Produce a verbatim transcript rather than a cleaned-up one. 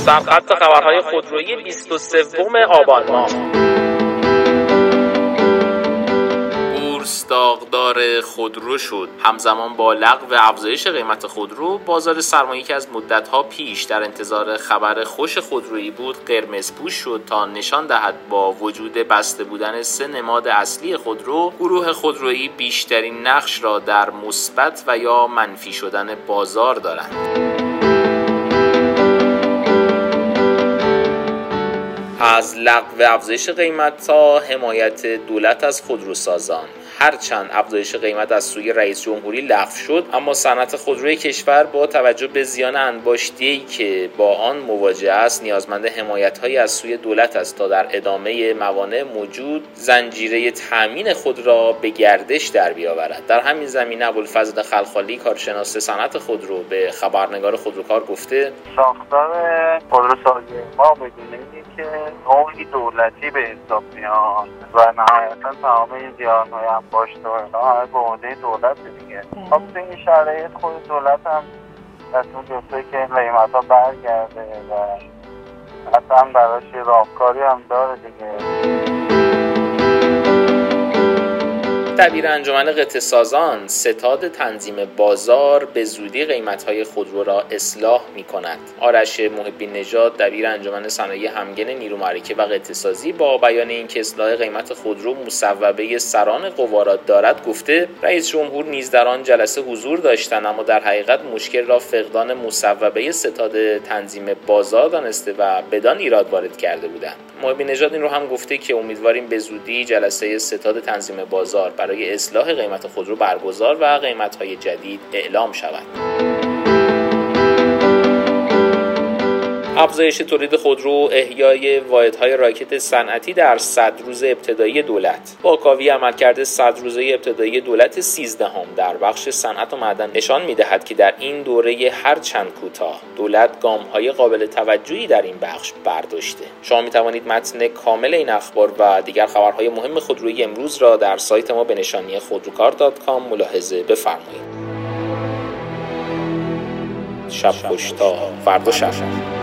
سرخط خبرهای خودرویی بیست و سوم آبان ماه. بورس داغدار خودرو شد. همزمان با لغو افزایش قیمت خودرو، بازار سرمایه‌ای که از مدت‌ها پیش در انتظار خبر خوش خودرویی بود، قرمزپوش شد تا نشان دهد با وجود بسته بودن سه نماد اصلی خودرو، گروه خودرویی بیشترین نقش را در مثبت و یا منفی شدن بازار دارند. از لغو افزایش قیمت تا حمایت دولت از خودروسازان. هرچند افزایش قیمت از سوی رئیس جمهوری لغو شد، اما صنعت خودروی کشور با توجه به زیان انباشته‌ای که با آن مواجه است، نیازمند حمایت‌هایی از سوی دولت است تا در ادامه موانع موجود زنجیره تامین خود را به گردش در بیاورد. در همین زمینه ابوالفضل خلخالی، کارشناس صنعت خودرو، به خبرنگار خودروکار گفته: ساختار خودروسازی ما بدون که نوعی دولتی به حساب میاد و نهایتا تمام این زیان‌های انباشته و اینا به عهده دولت دیگه. خب تو این شرایط خود دولت هم تصمیم گرفته که قیمت‌ها برگرده و حتی براش راهکاری هم داره دیگه. دبیر انجمن قطعه‌سازان ستاد تنظیم بازار به زودی قیمت‌های خودرو را اصلاح می‌کند. آرش محبی نژاد، دبیر انجمن صنایع همگن نیرو معرکه و قطعه‌سازی، با بیان اینکه اصلاح قیمت خودرو مصوبه سران قوا را دارد گفته: رئیس جمهور نیز در آن جلسه حضور داشتند، اما در حقیقت مشکل را فقدان مصوبه ستاد تنظیم بازار دانسته و بدان ایراد وارد کرده بودند. محبی نژاد این رو هم گفته که امیدواریم به زودی جلسه ستاد تنظیم بازار برای اصلاح قیمت خودرو برگزار و قیمت‌های جدید اعلام شود. افزایش تولید خودرو، احیای واحدهای راکت صنعتی در صد روز ابتدایی دولت. واکاوی عملکرد صد روزه ابتدایی دولت سیزدهم در بخش صنعت و معدن نشان می‌دهد که در این دوره هر چند کوتاه دولت گام‌های قابل توجهی در این بخش برداشته. شما می‌توانید متن کامل این اخبار و دیگر خبرهای مهم خودرویی امروز را در سایت ما به نشانی خودروکار دات کام ملاحظه بفرمایید. شب خوش تا فردا شب.